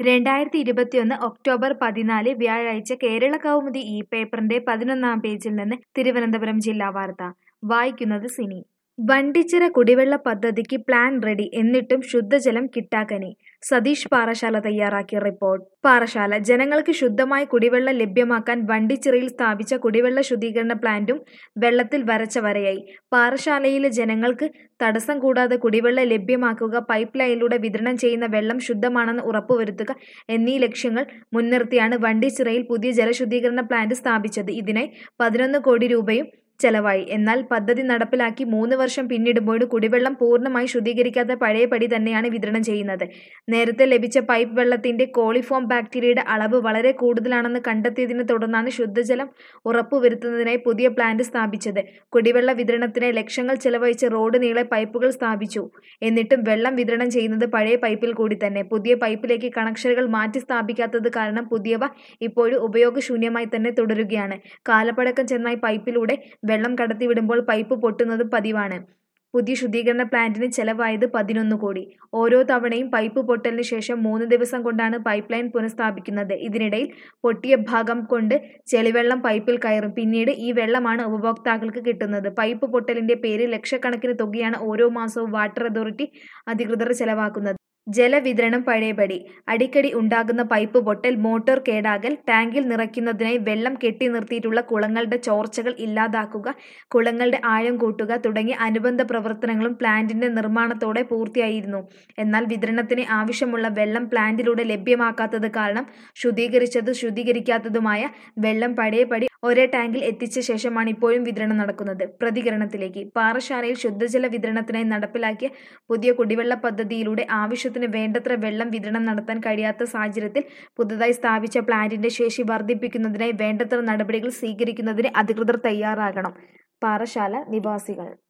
2021 October 14 വ്യാഴാഴ്ച കേരള കൗമുദി ഈ പേപ്പറിന്റെ 11-ാം പേജിൽ നിന്ന് തിരുവനന്തപുരം ജില്ലാ വാർത്ത. വായിക്കുന്നത് സിനി. വണ്ടിച്ചിറ കുടിവെള്ള പദ്ധതിക്ക് പ്ലാൻ റെഡി, എന്നിട്ടും ശുദ്ധജലം കിട്ടാക്കനി. സതീഷ് പാറശാല തയ്യാറാക്കിയ റിപ്പോർട്ട്. പാറശാല. ജനങ്ങൾക്ക് ശുദ്ധമായ കുടിവെള്ളം ലഭ്യമാക്കാൻ വണ്ടിച്ചിറയിൽ സ്ഥാപിച്ച കുടിവെള്ള ശുദ്ധീകരണ പ്ലാന്റും വെള്ളത്തിൽ വരച്ച വരയായി. പാറശാലയിലെ ജനങ്ങൾക്ക് തടസ്സം കൂടാതെ കുടിവെള്ളം ലഭ്യമാക്കുക, പൈപ്പ് ലൈനിലൂടെ വിതരണം ചെയ്യുന്ന വെള്ളം ശുദ്ധമാണെന്ന് ഉറപ്പുവരുത്തുക എന്നീ ലക്ഷ്യങ്ങൾ മുൻനിർത്തിയാണ് വണ്ടിച്ചിറയിൽ പുതിയ ജലശുദ്ധീകരണ പ്ലാന്റ് സ്ഥാപിച്ചത്. ഇതിനായി 11 കോടി രൂപയും ചെലവായി. എന്നാൽ പദ്ധതി നടപ്പിലാക്കി 3 വർഷം പിന്നിടുമ്പോഴും കുടിവെള്ളം പൂർണ്ണമായി ശുദ്ധീകരിക്കാത്ത പഴയപടി തന്നെയാണ് വിതരണം ചെയ്യുന്നത്. നേരത്തെ ലഭിച്ച പൈപ്പ് വെള്ളത്തിന്റെ കോളിഫോം ബാക്ടീരിയയുടെ അളവ് വളരെ കൂടുതലാണെന്ന് കണ്ടെത്തിയതിനെ തുടർന്നാണ് ശുദ്ധജലം ഉറപ്പുവരുത്തുന്നതിനായി പുതിയ പ്ലാന്റ് സ്ഥാപിച്ചത്. കുടിവെള്ള വിതരണത്തിനായി ലക്ഷങ്ങൾ ചെലവഴിച്ച് റോഡ് നീളെ പൈപ്പുകൾ സ്ഥാപിച്ചു. എന്നിട്ടും വെള്ളം വിതരണം ചെയ്യുന്നത് പഴയ പൈപ്പിൽ കൂടി തന്നെ. പുതിയ പൈപ്പിലേക്ക് കണക്ഷനുകൾ മാറ്റി സ്ഥാപിക്കാത്തത് കാരണം പുതിയവ ഇപ്പോഴും ഉപയോഗശൂന്യമായി തന്നെ തുടരുകയാണ്. കാലപ്പഴക്കം ചെന്ന പൈപ്പിലൂടെ വെള്ളം കടത്തിവിടുമ്പോൾ പൈപ്പ് പൊട്ടുന്നതും പതിവാണ്. പുതിയ ശുദ്ധീകരണ പ്ലാന്റിന് ചെലവായത് 11 കോടി. ഓരോ തവണയും പൈപ്പ് പൊട്ടലിന് ശേഷം 3 ദിവസം കൊണ്ടാണ് പൈപ്പ് ലൈൻ പുനഃസ്ഥാപിക്കുന്നത്. ഇതിനിടയിൽ പൊട്ടിയ ഭാഗം കൊണ്ട് ചെളിവെള്ളം പൈപ്പിൽ കയറും. പിന്നീട് ഈ വെള്ളമാണ് ഉപഭോക്താക്കൾക്ക് കിട്ടുന്നത്. പൈപ്പ് പൊട്ടലിന്റെ പേരിൽ ലക്ഷക്കണക്കിന് തുകയാണ് ഓരോ മാസവും വാട്ടർ അതോറിറ്റി അധികൃതർ ചെലവാക്കുന്നത്. ജലവിതരണം പഴയപടി. അടിക്കടി ഉണ്ടാകുന്ന പൈപ്പ് പൊട്ടൽ, മോട്ടോർ കേടാകൽ, ടാങ്കിൽ നിറയ്ക്കുന്നതിനായി വെള്ളം കെട്ടി നിർത്തിയിട്ടുള്ള കുളങ്ങളുടെ ചോർച്ചകൾ ഇല്ലാതാക്കുക, കുളങ്ങളുടെ ആഴം കൂട്ടുക തുടങ്ങിയ അനുബന്ധ പ്രവർത്തനങ്ങളും പ്ലാന്റിന്റെ നിർമ്മാണത്തോടെ പൂർത്തിയായിരുന്നു. എന്നാൽ വിതരണത്തിന് ആവശ്യമുള്ള വെള്ളം പ്ലാന്റിലൂടെ ലഭ്യമാക്കാത്തത് കാരണം ശുദ്ധീകരിച്ചതും ശുദ്ധീകരിക്കാത്തതുമായ വെള്ളം പഴയപടി ഒരേ ടാങ്കിൽ എത്തിച്ച ശേഷമാണ് ഇപ്പോഴും വിതരണം നടക്കുന്നത്. പ്രതികരണത്തിലേക്ക്. പാറശാലയിൽ ശുദ്ധജല വിതരണത്തിനായി നടപ്പിലാക്കിയ പുതിയ കുടിവെള്ള പദ്ധതിയിലൂടെ ആവശ്യത്തിന് വേണ്ടത്ര വെള്ളം വിതരണം നടത്താൻ കഴിയാത്ത സാഹചര്യത്തിൽ പുതുതായി സ്ഥാപിച്ച പ്ലാന്റിന്റെ ശേഷി വർദ്ധിപ്പിക്കുന്നതിനായി വേണ്ടത്ര നടപടികൾ സ്വീകരിക്കുന്നതിന് അധികൃതർ തയ്യാറാകണം. പാറശാല നിവാസികൾ.